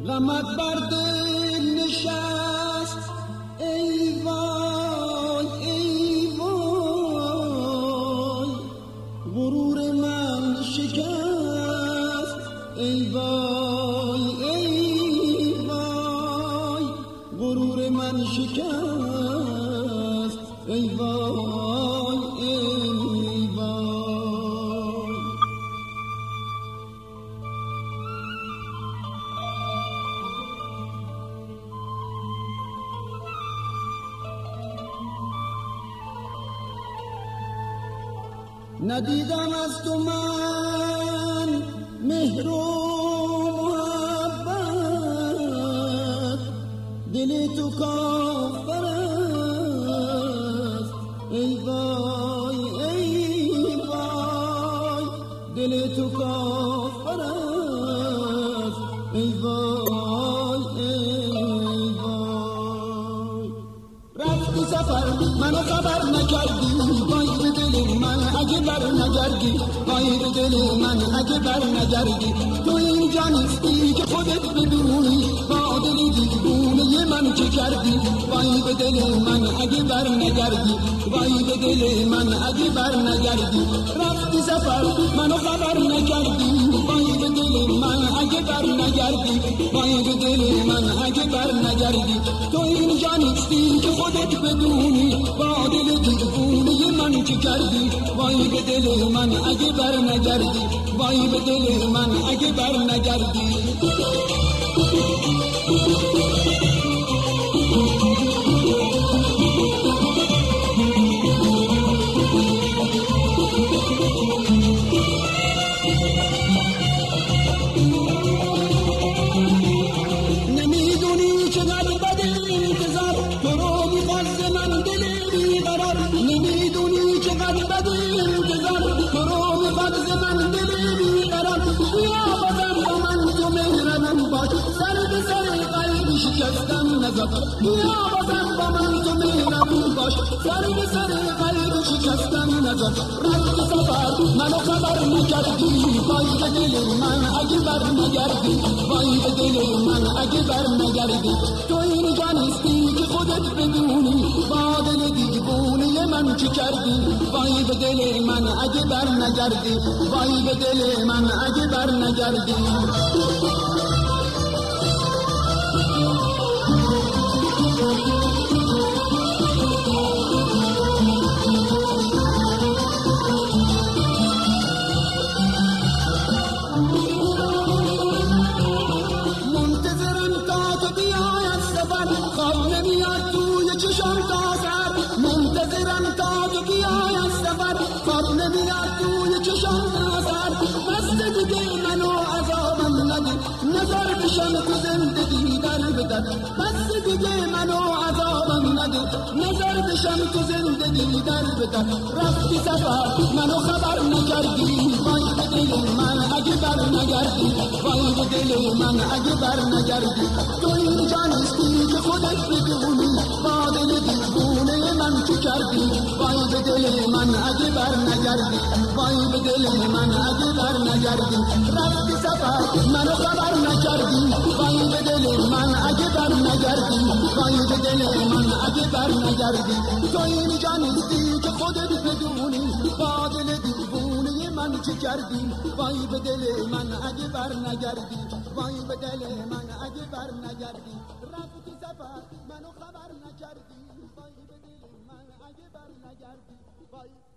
غمت بر دل نشست ای وای ای وای غرور من شکست ای وای ای وای غرور من شکست ای وای ای وای ندیدم از تو من مهر و محبت دل تو کافر است ای وای ای وای دل تو کافر است ای وای ای وای رفتی سفر منو خبر نکردی وای به دل من اگه بر نگردی وای به دل من اگه بر نگردی تو اینجا نیستی که خودت بدونی با دل دیوونه من چه کردی وای به دل من اگه بر نگردی وای به دل من اگه بر نگردی رفتی سفر منو خبر نکردی وای به دل من اگه بر نگردی وای به دل من اگه بر نگردی تو اینجا نیستی که خودت بدونی با دل دیوونه من چه کردی وای به دل من اگه بر نگردی وای به دل من اگه بر نگردی نمیدونی چقدر بده انتظار تو رو میخواد ز من دل بیقرار نمیدونی چقدر بده انتظار تو رو میخواد ز من دل بیقرار بیا بازم با من تو مهربون باش سر به سر قلب شکستم نذار بیا بازم با من تو مهربون باش سر به سر قلب شکستم نذار رفتی سفر منو خبر نکردی وای به دل من اگه بر نگردی وای به دل من اگه بر نگردی تو اینجا نیستی که خودت بدونی با دل دیوونه من چه کردی وای به دل من اگه بر نگردی وای به دل من اگه بر نگردی منتظرم تا تو بیای از سفر خواب نمیاد توی چشم تا سر منتظرم تا تو بیای از سفر خواب نمیاد توی چشم تا سر بس دیگه منو عذابم نده نظر بشم تو زندگی در بدر بس دیگه منو عذابم نده نظر بشم تو زندگی در بدر رفتی سفر منو خبر نکردی وای به دل من اگه بر نگردی وای به دل من اگه بر نگردی تو اینجا نیستی که خودت بدونی با دل دیوونه من چه کردی وای به دل من اگه بر نگردی وای به دل من اگه بر نگردی رفتی سفر منو خبر نکردی وای به دل من اگه بر نگردی وای به دل من اگه بر نگردی تو اینجا نیستی که خودت بدونی با دل دیوونه من چه کردی وای به دل من اگه بر نگردی وای به دل من اگه بر نگردی رفتی سفر منو خبر نکردی وای به دل من اگه بر نگردی وای